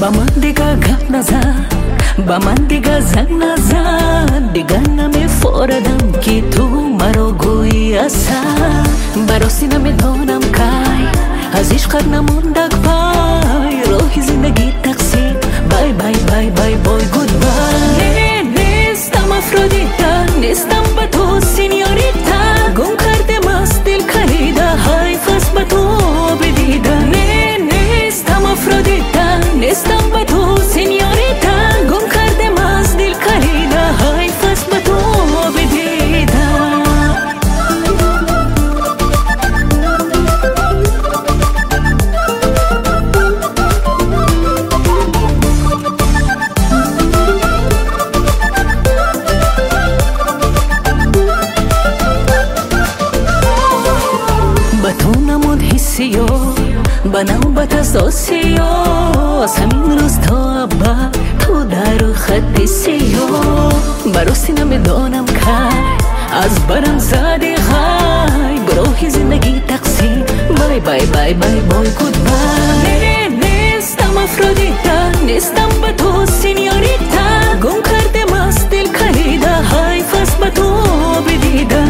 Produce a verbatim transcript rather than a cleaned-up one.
با من دیگه گپ نزن، با من دیگه زنگ نزن، دیگه نمیفردم که تو مرا گویی اصلا. براسی نمیدانم که از عشقت نموندک پای، روحی زندگی تقسیم، بای بای بای بای بای گود بای. نیستم افرودیتا، نیستم با تو سینیوریتا، گم کردم از دل کلیده، حیف است با تو بدیده. نیستم افرودیتا، نیستم با تو سینیوریتا، گم کردم از دل کلیده، حیف است با تو بدیده. با تو نمود حسیو، با نوبت اساسیو، از همین روز تا ابا تو در خط سیو. براستی نمیدانم که از برم زدی خای، بروحی زندگی تقسیم، بای بای بای بای بای گود بای. نیستم افرودیتا، نیستم با تو سینیوریتا، گم کردم از دل کلیده، حیف است با تو بدیده.